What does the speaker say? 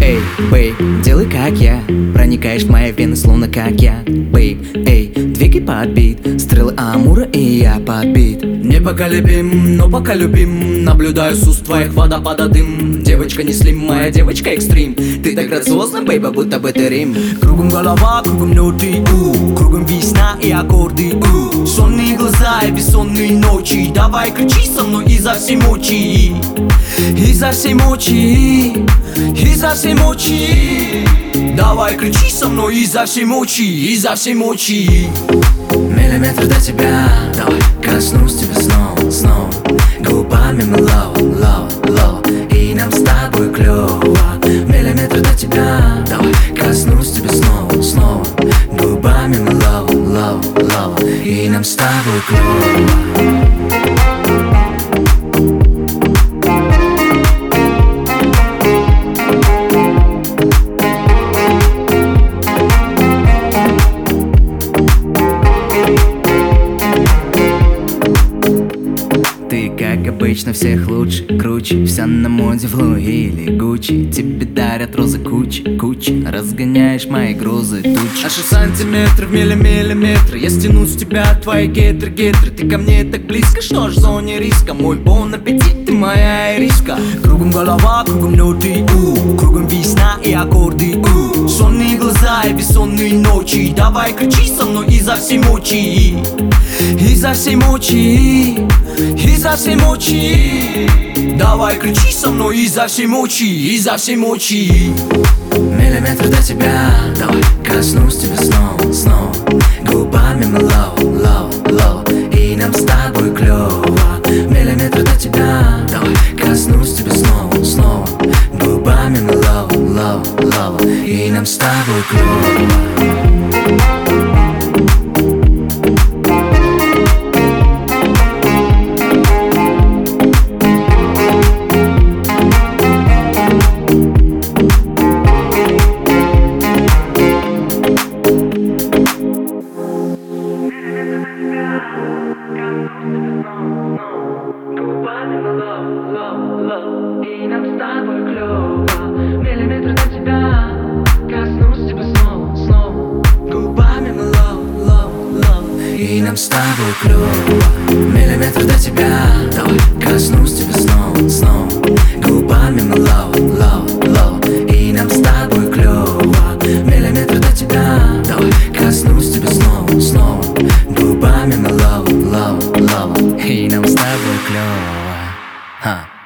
Эй, бэй, делай как я, проникаешь в мои вены, словно как я. Бэй, эй, двигай под бит, стрелы Амура и я подбит. Непоколебим, но пока любим, наблюдаю с уст твоих водопада дым. Девочка не слим, моя девочка экстрим. Ты так грациозна, бейба, будто бы ты Рим. Кругом голова, кругом ноты, кругом весна и аккорды, сонные глаза и бессонные ночи. Давай кричи со мной изо всей мочи, изо всей мочи, изо всей мочи. Давай кричи со мной изо всей мочи, изо всей мочи. Миллиметр до тебя, давай коснусь тебя снова, снова. Губами мы love, love, love, и нам с тобой клёво. Миллиметр до тебя, давай коснусь тебя снова, снова. Губами мы love, love, love, и нам с тобой клёво. Как обычно, всех лучше, круче. Вся на моде в Луи или Гуччи. Тебе дарят розы кучи, кучи. Разгоняешь мои грузы, тучи. Наши сантиметры в миллиметры. Я стяну с тебя твои гетры. Ты ко мне так близко, что ж в зоне риска. Мой бон аппетит, ты моя ириска. Кругом голова, кругом ноты, кругом весна и аккорды, сонные глаза и бессонные ночи. Давай кричи со мной изо всей мочи, изо всей мочи, изо всей мочи. Давай кричи со мной изо всей мочи, изо всей мочи. Миллиметр до тебя, давай коснусь тебя снова, снова. Губами мы love, love, love, и нам с тобой клёво. Миллиметр до тебя, давай коснусь тебя снова, снова. Губами мы love, love, love, и нам с тобой клёво. Губами мы love, love, love, и нам с тобой клёво. Миллиметр до тебя, коснусь тебя снова, снова. Губами мы love, love, love, и нам с тобой клёво. Миллиметр до тебя, давай коснусь тебя снова, снова. Губами мы love, love, love, и нам с тобой клёво. Миллиметр до тебя, давай коснусь тебя снова, снова. Губами мы love, love, love, и нам с тобой клёво.